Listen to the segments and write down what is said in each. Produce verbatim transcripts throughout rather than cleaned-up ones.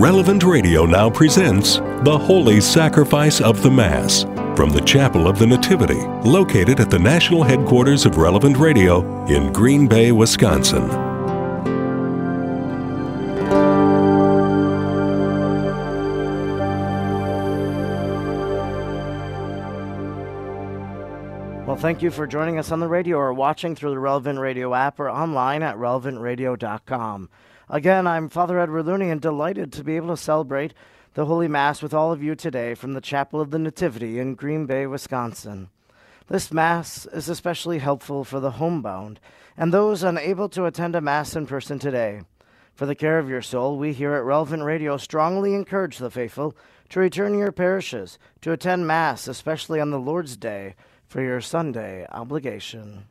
Relevant Radio now presents The Holy Sacrifice of the Mass from the Chapel of the Nativity, located at the national headquarters of Relevant Radio in Green Bay, Wisconsin. Well, thank you for joining us on the radio or watching through the Relevant Radio app or online at relevant radio dot com. Again, I'm Father Edward Looney and delighted to be able to celebrate the Holy Mass with all of you today from the Chapel of the Nativity in Green Bay, Wisconsin. This Mass is especially helpful for the homebound and those unable to attend a Mass in person today. For the care of your soul, we here at Relevant Radio strongly encourage the faithful to return to your parishes to attend Mass, especially on the Lord's Day, for your Sunday obligation.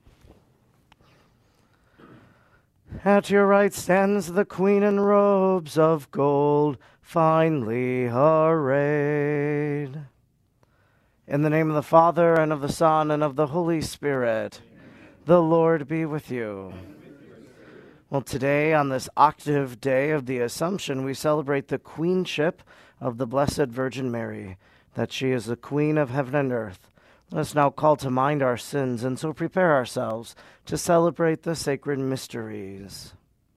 At your right stands the Queen in robes of gold, finely arrayed. In the name of the Father, and of the Son, and of the Holy Spirit, the Lord be with you. Well, today, on this octave day of the Assumption, we celebrate the queenship of the Blessed Virgin Mary, that she is the Queen of heaven and earth. Let us now call to mind our sins and so prepare ourselves to celebrate the sacred mysteries.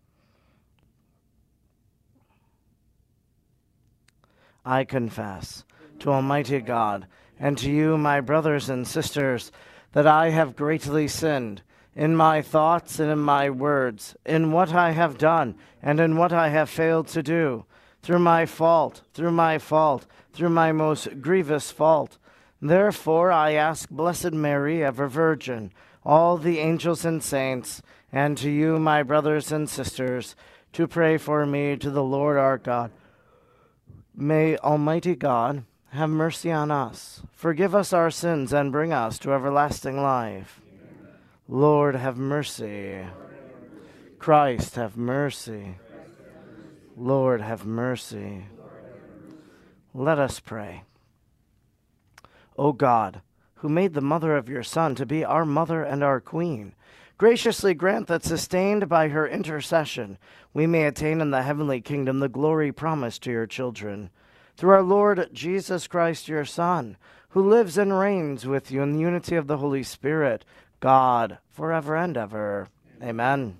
I confess to Almighty God and to you, my brothers and sisters, that I have greatly sinned in my thoughts and in my words, in what I have done and in what I have failed to do, through my fault, through my fault, through my most grievous fault. Therefore I ask Blessed Mary, ever Virgin, all the angels and saints, and to you, my brothers and sisters, to pray for me to the Lord our God. May Almighty God have mercy on us, forgive us our sins, and bring us to everlasting life. Amen. Lord, have mercy. Christ, have mercy. Lord, have mercy. Let us pray. O God, who made the mother of your Son to be our mother and our queen, graciously grant that, sustained by her intercession, we may attain in the heavenly kingdom the glory promised to your children. Through our Lord Jesus Christ, your Son, who lives and reigns with you in the unity of the Holy Spirit, God, forever and ever. Amen.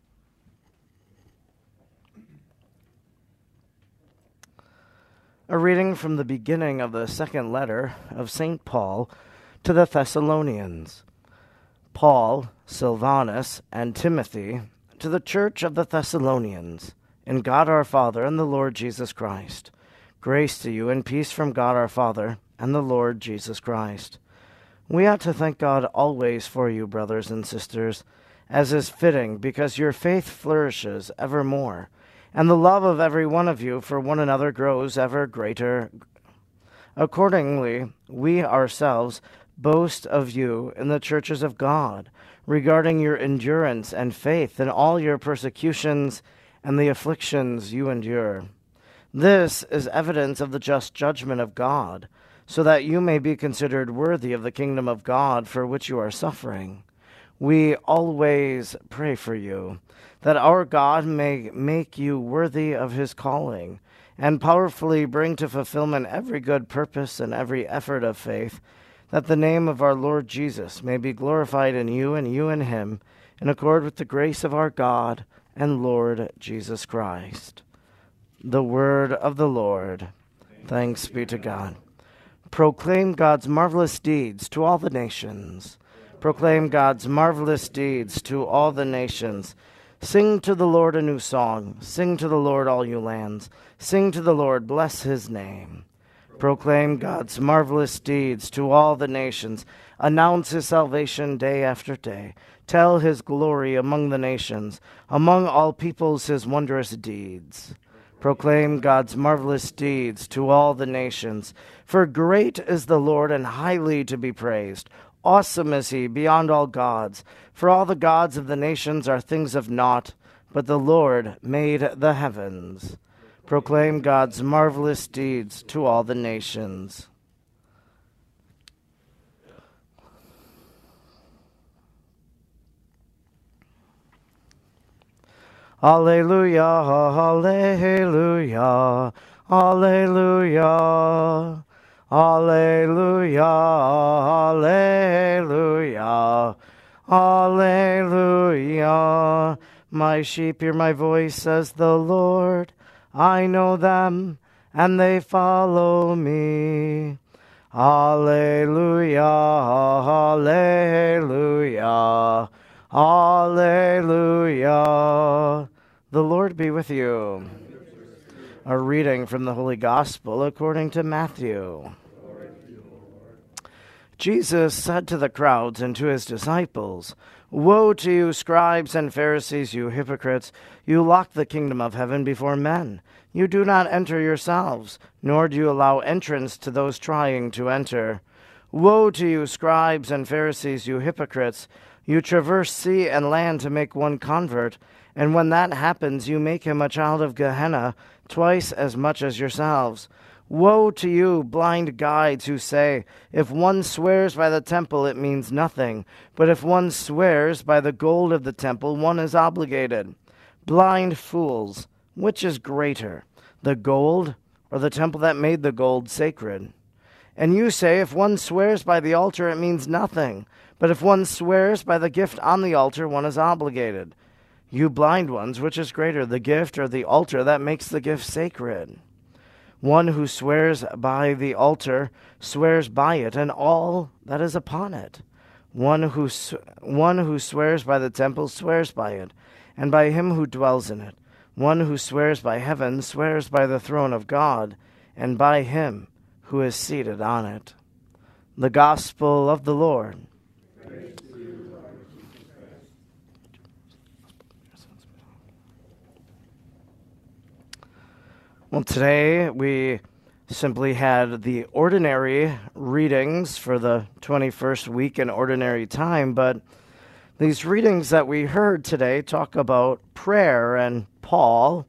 A reading from the beginning of the second letter of Saint Paul to the Thessalonians. Paul, Silvanus, and Timothy, to the church of the Thessalonians, in God our Father and the Lord Jesus Christ. Grace to you and peace from God our Father and the Lord Jesus Christ. We ought to thank God always for you, brothers and sisters, as is fitting, because your faith flourishes evermore, and the love of every one of you for one another grows ever greater. Accordingly, we ourselves boast of you in the churches of God, regarding your endurance and faith in all your persecutions and the afflictions you endure. This is evidence of the just judgment of God, so that you may be considered worthy of the kingdom of God for which you are suffering. We always pray for you, that our God may make you worthy of his calling, and powerfully bring to fulfillment every good purpose and every effort of faith, that the name of our Lord Jesus may be glorified in you and you in him, in accord with the grace of our God and Lord Jesus Christ. The word of the Lord. Thanks be to God. Proclaim God's marvelous deeds to all the nations. Proclaim God's marvelous deeds to all the nations. Sing to the Lord a new song. Sing to the Lord, all you lands. Sing to the Lord, bless his name. Proclaim God's marvelous deeds to all the nations. Announce his salvation day after day. Tell his glory among the nations, among all peoples his wondrous deeds. Proclaim God's marvelous deeds to all the nations. For great is the Lord and highly to be praised. Awesome is he beyond all gods. For all the gods of the nations are things of naught, but the Lord made the heavens. Proclaim God's marvelous deeds to all the nations. Alleluia, alleluia, alleluia, alleluia, alleluia, alleluia. My sheep hear my voice, says the Lord. I know them, and they follow me. Alleluia, alleluia, alleluia. The Lord be with you. A reading from the Holy Gospel according to Matthew. Jesus said to the crowds and to his disciples, "Woe to you, scribes and Pharisees, you hypocrites! You lock the kingdom of heaven before men. You do not enter yourselves, nor do you allow entrance to those trying to enter. Woe to you, scribes and Pharisees, you hypocrites! You traverse sea and land to make one convert, and when that happens, you make him a child of Gehenna, twice as much as yourselves. Woe to you, blind guides, who say, if one swears by the temple, it means nothing, but if one swears by the gold of the temple, one is obligated. Blind fools, which is greater, the gold or the temple that made the gold sacred? And you say, if one swears by the altar, it means nothing, but if one swears by the gift on the altar, one is obligated. You blind ones, which is greater, the gift or the altar that makes the gift sacred? One who swears by the altar swears by it and all that is upon it. One who, one who swears by the temple swears by it, and by him who dwells in it. One who swears by heaven swears by the throne of God, and by him who is seated on it." The Gospel of the Lord. Praise to you, Lord Jesus Christ. Well, today we simply had the ordinary readings for the twenty-first week in ordinary time, but these readings that we heard today talk about prayer and Paul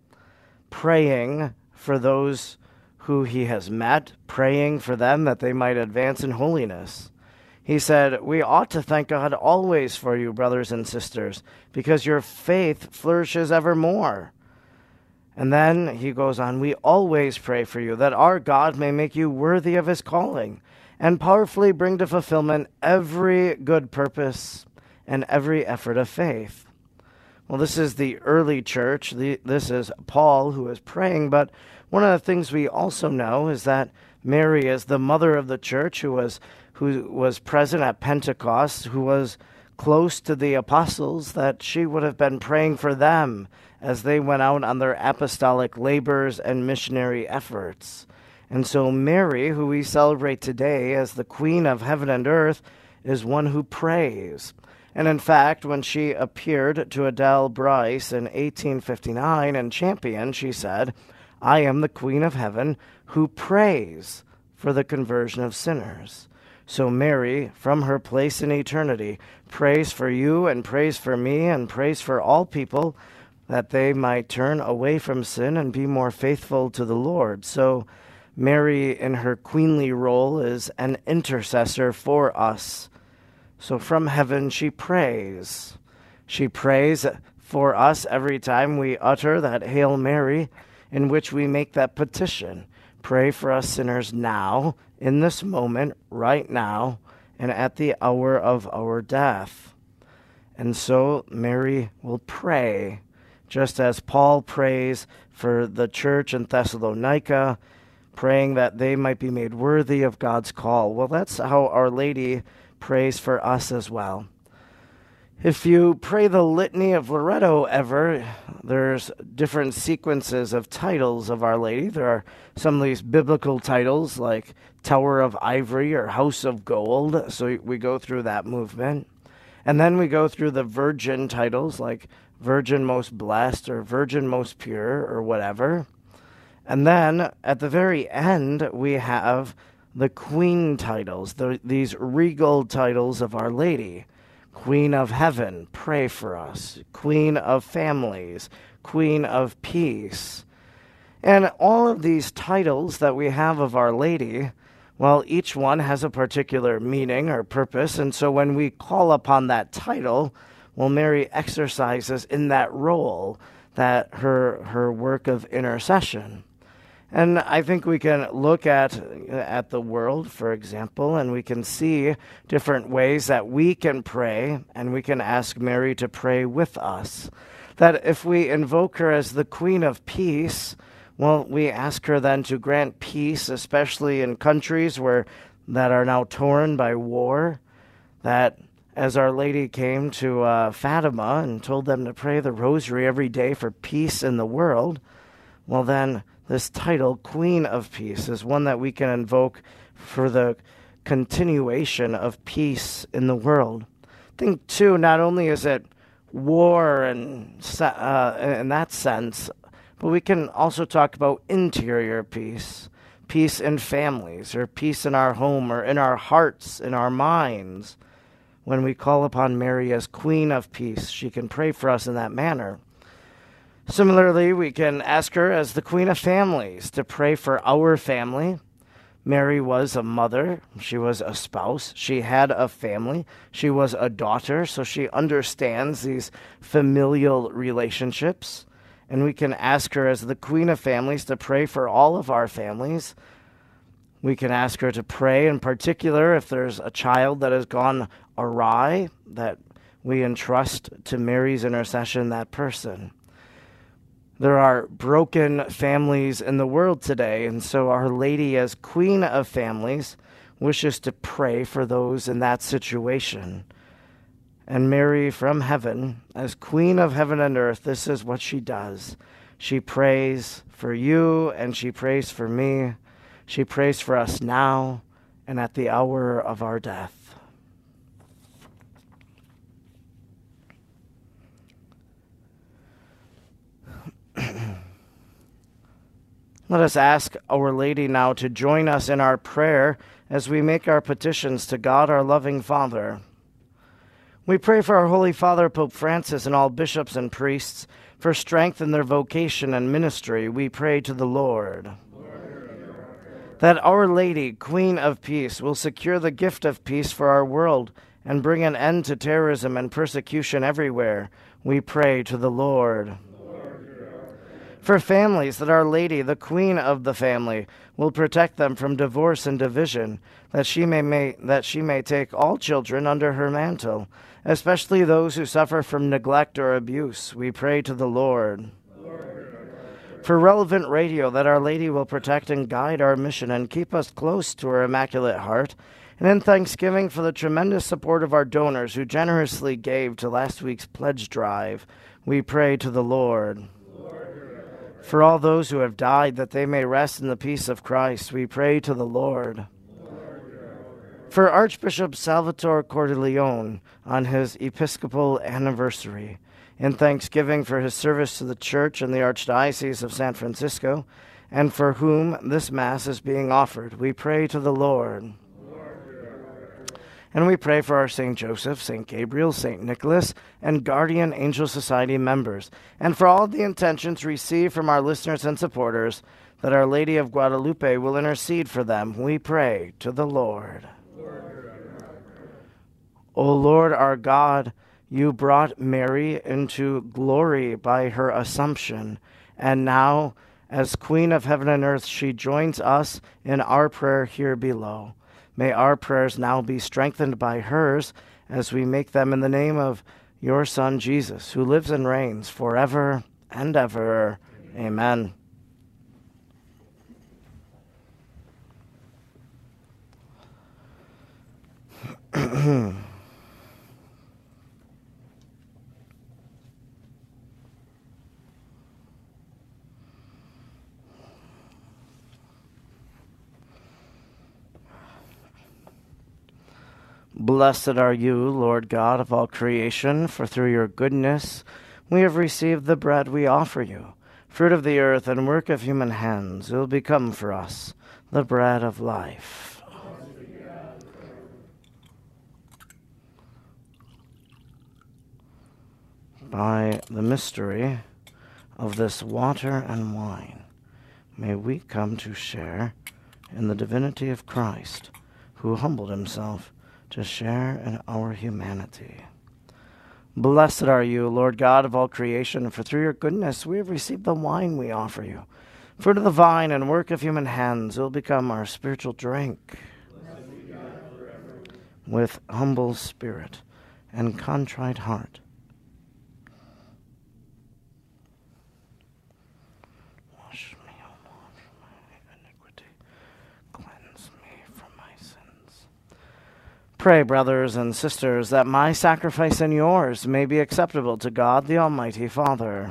praying for those who he has met, praying for them that they might advance in holiness. He said, "We ought to thank God always for you, brothers and sisters, because your faith flourishes evermore." And then he goes on, "We always pray for you, that our God may make you worthy of his calling, and powerfully bring to fulfillment every good purpose and every effort of faith." Well, this is the early church. The, this is Paul who is praying, but one of the things we also know is that Mary is the mother of the church who was, who was present at Pentecost, who was close to the apostles, that she would have been praying for them as they went out on their apostolic labors and missionary efforts. And so Mary, who we celebrate today as the Queen of Heaven and Earth, is one who prays. And in fact, when she appeared to Adele Bryce in eighteen fifty-nine in Champion, she said, "I am the Queen of Heaven who prays for the conversion of sinners." So Mary, from her place in eternity, prays for you and prays for me and prays for all people that they might turn away from sin and be more faithful to the Lord. So Mary, in her queenly role, is an intercessor for us. So from heaven she prays. She prays for us every time we utter that Hail Mary, in which we make that petition. Pray for us sinners now, in this moment, right now, and at the hour of our death. And so Mary will pray, just as Paul prays for the church in Thessalonica, praying that they might be made worthy of God's call. Well, that's how Our Lady prays for us as well. If you pray the Litany of Loretto ever, there's different sequences of titles of Our Lady. There are some of these biblical titles like Tower of Ivory or House of Gold. So we go through that movement. And then we go through the virgin titles like Virgin Most Blessed or Virgin Most Pure or whatever. And then at the very end, we have the Queen titles, the, these regal titles of Our Lady. Queen of Heaven, pray for us. Queen of Families, Queen of Peace. And all of these titles that we have of Our Lady, well, each one has a particular meaning or purpose. And so when we call upon that title, well, Mary exercises in that role that her her work of intercession. And I think we can look at at the world, for example, and we can see different ways that we can pray, and we can ask Mary to pray with us. That if we invoke her as the Queen of Peace, well, we ask her then to grant peace, especially in countries where that are now torn by war. That as Our Lady came to uh, Fatima and told them to pray the rosary every day for peace in the world, well then, this title, Queen of Peace, is one that we can invoke for the continuation of peace in the world. I think, too, not only is it war and uh, in that sense, but we can also talk about interior peace, peace in families, or peace in our home, or in our hearts, in our minds. When we call upon Mary as Queen of Peace, she can pray for us in that manner. Similarly, we can ask her as the Queen of Families to pray for our family. Mary was a mother, she was a spouse, she had a family, she was a daughter, so she understands these familial relationships. And we can ask her as the Queen of Families to pray for all of our families. We can ask her to pray in particular if there's a child that has gone awry, that we entrust to Mary's intercession that person. There are broken families in the world today, and so Our Lady, as Queen of Families, wishes to pray for those in that situation. And Mary from heaven, as Queen of heaven and earth, this is what she does. She prays for you, and she prays for me. She prays for us now and at the hour of our death. Let us ask Our Lady now to join us in our prayer as we make our petitions to God, our loving Father. We pray for our Holy Father, Pope Francis, and all bishops and priests, for strength in their vocation and ministry. We pray to the Lord. Lord, that Our Lady, Queen of Peace, will secure the gift of peace for our world and bring an end to terrorism and persecution everywhere. We pray to the Lord. For families, that Our Lady, the Queen of the family, will protect them from divorce and division, that she may, may that she may take all children under her mantle, especially those who suffer from neglect or abuse. We pray to the Lord. Lord. For Relevant Radio, that Our Lady will protect and guide our mission and keep us close to her Immaculate Heart, and in thanksgiving for the tremendous support of our donors who generously gave to last week's pledge drive, we pray to the Lord. For all those who have died, that they may rest in the peace of Christ, we pray to the Lord. For Archbishop Salvatore Cordileone on his episcopal anniversary, in thanksgiving for his service to the Church in the Archdiocese of San Francisco, and for whom this Mass is being offered, we pray to the Lord. And we pray for our Saint Joseph, Saint Gabriel, Saint Nicholas, and Guardian Angel Society members, and for all the intentions received from our listeners and supporters, that Our Lady of Guadalupe will intercede for them. We pray to the Lord. Lord. O Lord our God, you brought Mary into glory by her Assumption, and now, as Queen of heaven and earth, she joins us in our prayer here below. May our prayers now be strengthened by hers as we make them in the name of your Son, Jesus, who lives and reigns forever and ever. Amen. Blessed are you, Lord God of all creation, for through your goodness we have received the bread we offer you, fruit of the earth and work of human hands. It will become for us the bread of life. By the mystery of this water and wine, may we come to share in the divinity of Christ, who humbled himself to share in our humanity. Blessed are you, Lord God of all creation, for through your goodness we have received the wine we offer you. Fruit of the vine and work of human hands will become our spiritual drink. With humble spirit and contrite heart. Wash me, O Lord, from my iniquity. Cleanse me from my sins. Pray, brothers and sisters, that my sacrifice and yours may be acceptable to God, the Almighty Father.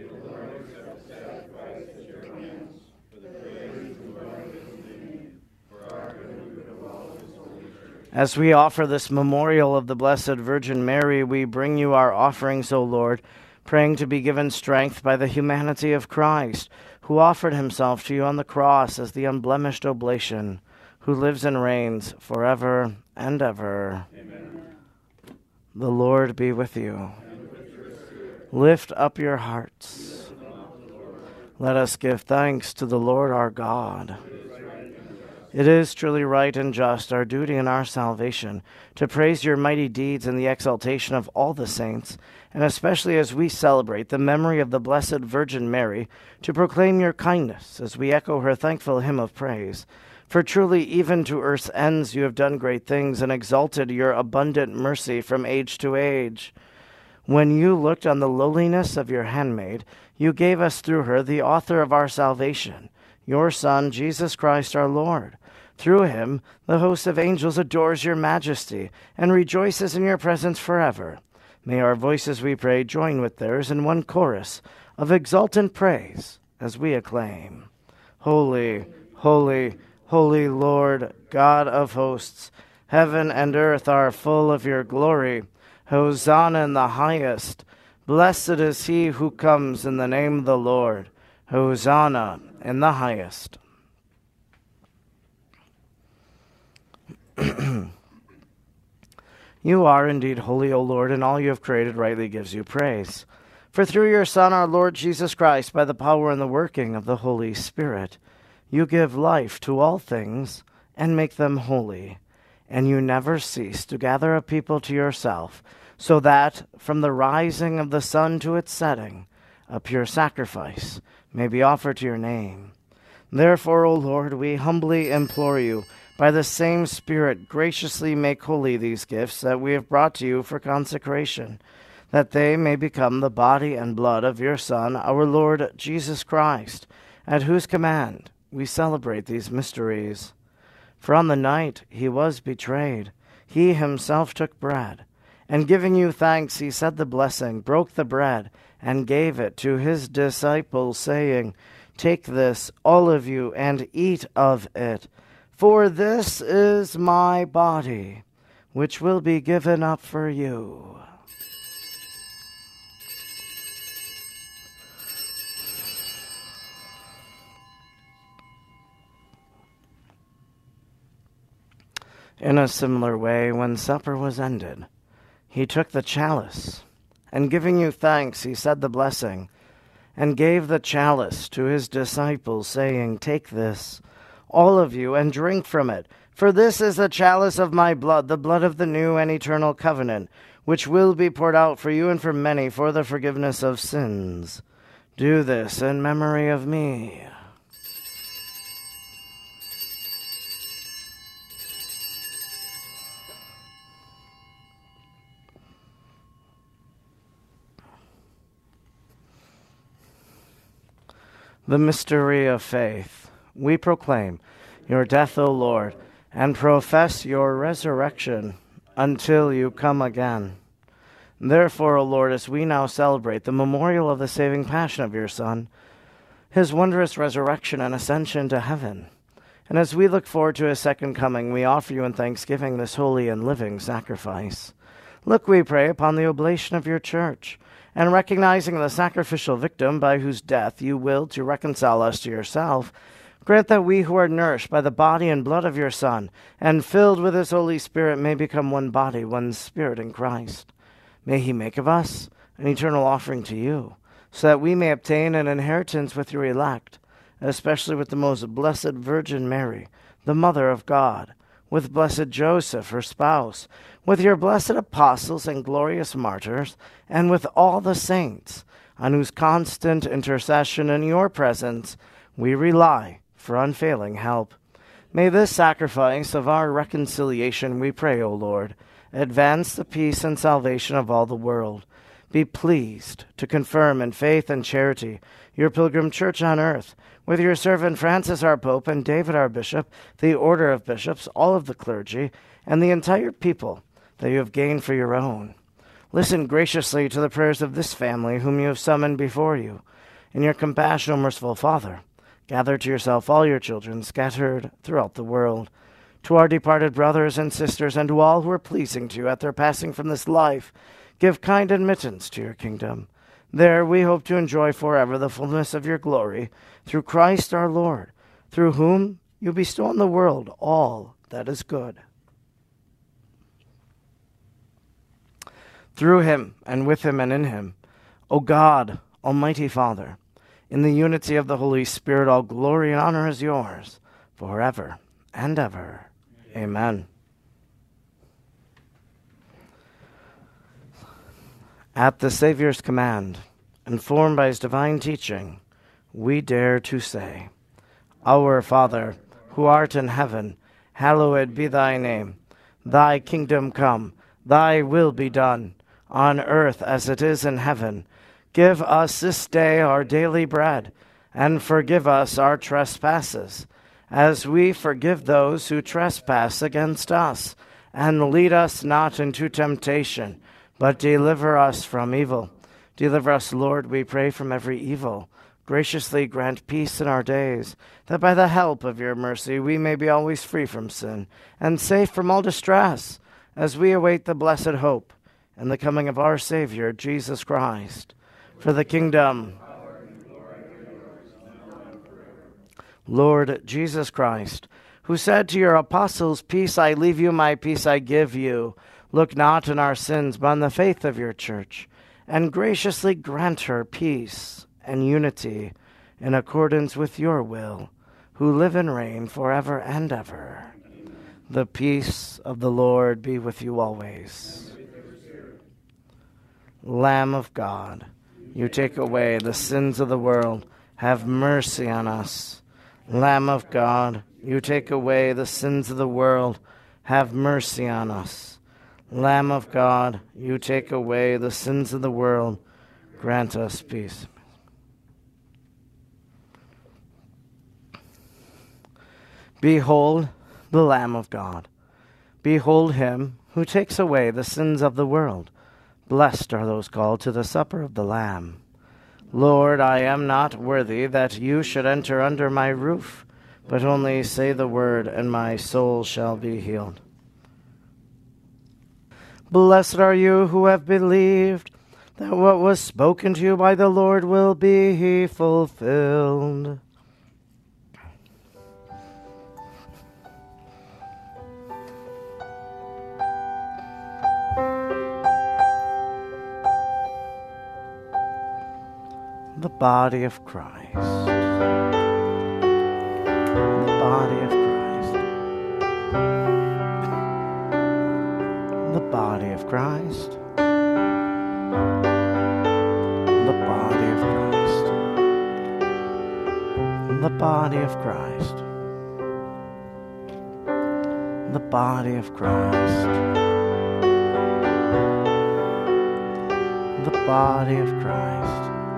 As we offer this memorial of the Blessed Virgin Mary, we bring you our offerings, O Lord, praying to be given strength by the humanity of Christ, who offered himself to you on the cross as the unblemished oblation, who lives and reigns forever and ever. Amen. The Lord be with you. With Lift up your hearts. Let us give thanks to the Lord our God. It is truly right and just, our duty and our salvation, to praise your mighty deeds and the exaltation of all the saints, and especially as we celebrate the memory of the Blessed Virgin Mary, to proclaim your kindness as we echo her thankful hymn of praise. For truly, even to earth's ends you have done great things and exalted your abundant mercy from age to age. When you looked on the lowliness of your handmaid, you gave us through her the author of our salvation, your Son, Jesus Christ our Lord. Through him, the host of angels adores your majesty and rejoices in your presence forever. May our voices, we pray, join with theirs in one chorus of exultant praise as we acclaim. Holy, holy, holy Lord, God of hosts, heaven and earth are full of your glory. Hosanna in the highest. Blessed is he who comes in the name of the Lord. Hosanna in the highest. You are indeed holy, O Lord, and all you have created rightly gives you praise. For through your Son, our Lord Jesus Christ, by the power and the working of the Holy Spirit, you give life to all things and make them holy. And you never cease to gather a people to yourself, so that, from the rising of the sun to its setting, a pure sacrifice may be offered to your name. Therefore, O Lord, we humbly implore you, by the same Spirit, graciously make holy these gifts that we have brought to you for consecration, that they may become the body and blood of your Son, our Lord Jesus Christ, at whose command we celebrate these mysteries. For on the night he was betrayed, he himself took bread, and giving you thanks, he said the blessing, broke the bread, and gave it to his disciples, saying, Take this, all of you, and eat of it. For this is my body, which will be given up for you. In a similar way, when supper was ended, he took the chalice, and giving you thanks, he said the blessing, and gave the chalice to his disciples, saying, Take this, all of you, and drink from it. For this is the chalice of my blood, the blood of the new and eternal covenant, which will be poured out for you and for many for the forgiveness of sins. Do this in memory of me. The mystery of faith. We proclaim your death, O Lord, and profess your resurrection until you come again. Therefore, O Lord, as we now celebrate the memorial of the saving passion of your Son, his wondrous resurrection and ascension to heaven, and as we look forward to his second coming, we offer you in thanksgiving this holy and living sacrifice. Look, we pray, upon the oblation of your church, and recognizing the sacrificial victim by whose death you willed to reconcile us to yourself, grant that we who are nourished by the body and blood of your Son, and filled with his Holy Spirit, may become one body, one spirit in Christ. May he make of us an eternal offering to you, so that we may obtain an inheritance with your elect, especially with the most blessed Virgin Mary, the Mother of God, with blessed Joseph, her spouse, with your blessed apostles and glorious martyrs, and with all the saints, on whose constant intercession in your presence we rely for unfailing help. May this sacrifice of our reconciliation, we pray, O Lord, advance the peace and salvation of all the world. Be pleased to confirm in faith and charity your pilgrim church on earth, with your servant Francis our Pope and David our Bishop, the order of bishops, all of the clergy, and the entire people that you have gained for your own. Listen graciously to the prayers of this family whom you have summoned before you. In your compassion, O merciful Father, gather to yourself all your children scattered throughout the world. To our departed brothers and sisters, and to all who are pleasing to you at their passing from this life, give kind admittance to your kingdom. There we hope to enjoy forever the fullness of your glory, through Christ our Lord, through whom you bestow on the world all that is good. Through him, and with him, and in him, O God, Almighty Father, in the unity of the Holy Spirit, all glory and honor is yours, forever and ever. Amen. At the Savior's command, informed by his divine teaching, we dare to say, Our Father, who art in heaven, hallowed be thy name. Thy kingdom come, thy will be done, on earth as it is in heaven. Give us this day our daily bread, and forgive us our trespasses, as we forgive those who trespass against us. And lead us not into temptation, but deliver us from evil. Deliver us, Lord, we pray, from every evil. Graciously grant peace in our days, that by the help of your mercy we may be always free from sin, and safe from all distress, as we await the blessed hope and the coming of our Savior, Jesus Christ. For the kingdom, Lord Jesus Christ, who said to your apostles, Peace I leave you, my peace I give you, look not on our sins, but on the faith of your church, and graciously grant her peace and unity in accordance with your will, who live and reign forever and ever. The peace of the Lord be with you always. Lamb of God, you take away the sins of the world, have mercy on us. Lamb of God, you take away the sins of the world, have mercy on us. Lamb of God, you take away the sins of the world, grant us peace. Behold the Lamb of God. Behold him who takes away the sins of the world. Blessed are those called to the supper of the Lamb. Lord, I am not worthy that you should enter under my roof, but only say the word, and my soul shall be healed. Blessed are you who have believed that what was spoken to you by the Lord will be fulfilled. The body of Christ. The body of Christ. The body of Christ. The body of Christ. The body of Christ. The body of Christ. The body of Christ.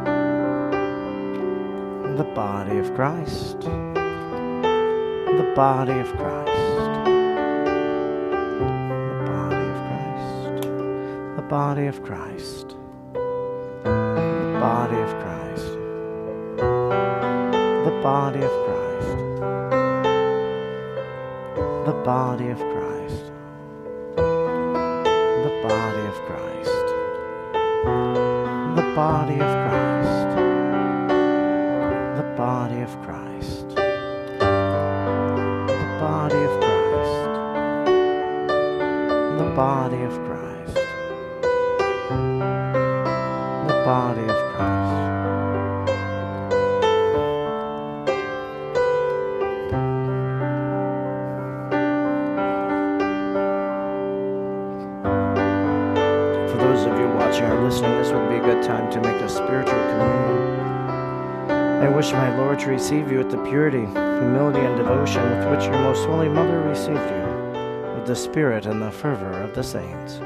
The body of Christ, the body of Christ, the body of Christ, the body of Christ, the body of Christ, the body of Christ, the body of Christ, the body of Christ, the body of Christ. The body of Christ, the body of Christ, the body of Christ, the body of Christ. are listening, this would be a good time to make a spiritual communion. I wish, my Lord, to receive you with the purity, humility, and devotion with which your most holy Mother received you, with the spirit and the fervor of the saints.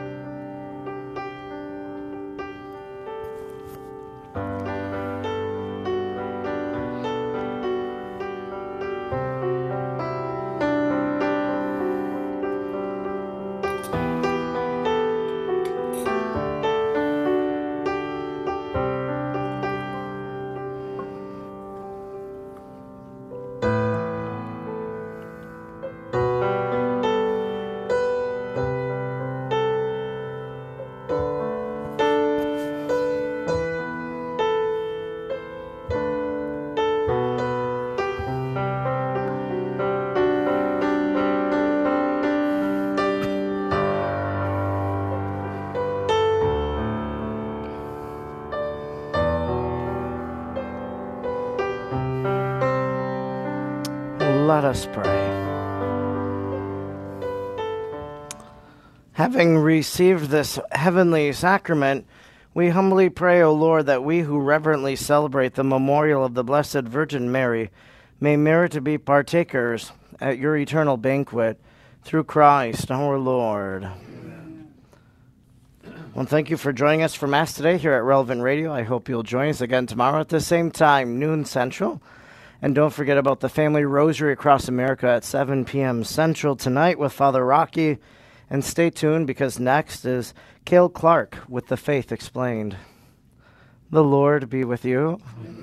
Let us pray. Having received this heavenly sacrament, we humbly pray, O Lord, that we who reverently celebrate the memorial of the Blessed Virgin Mary may merit to be partakers at your eternal banquet through Christ our Lord. Amen. Well, thank you for joining us for Mass today here at Relevant Radio. I hope you'll join us again tomorrow at the same time, noon Central. And don't forget about the Family Rosary across America at seven p.m. Central tonight with Father Rocky. And stay tuned because next is Cale Clark with The Faith Explained. The Lord be with you.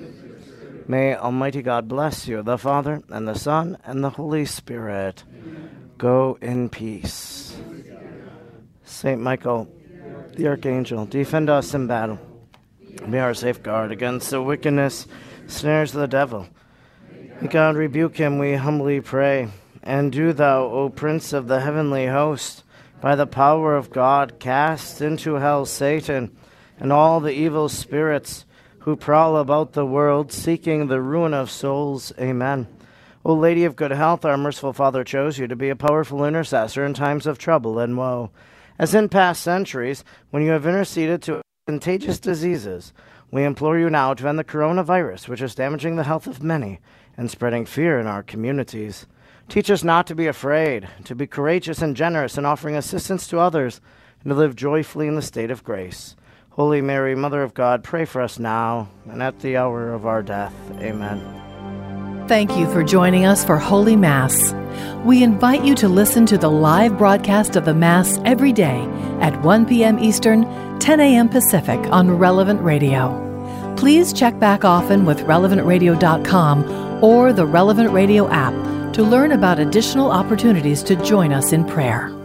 May Almighty God bless you, the Father, and the Son, and the Holy Spirit. Amen. Go in peace. Saint Michael, the Archangel, defend us in battle. Be our safeguard against the wickedness, snares of the devil. May God rebuke him, we humbly pray. And do thou, O Prince of the heavenly host, by the power of God, cast into hell Satan and all the evil spirits who prowl about the world, seeking the ruin of souls. Amen. O Lady of good health, our merciful Father chose you to be a powerful intercessor in times of trouble and woe. As in past centuries, when you have interceded to contagious diseases, we implore you now to end the coronavirus, which is damaging the health of many and spreading fear in our communities. Teach us not to be afraid, to be courageous and generous in offering assistance to others, and to live joyfully in the state of grace. Holy Mary, Mother of God, pray for us now and at the hour of our death. Amen. Thank you for joining us for Holy Mass. We invite you to listen to the live broadcast of the Mass every day at one p.m. Eastern, ten a.m. Pacific on Relevant Radio. Please check back often with relevant radio dot com or the Relevant Radio app to learn about additional opportunities to join us in prayer.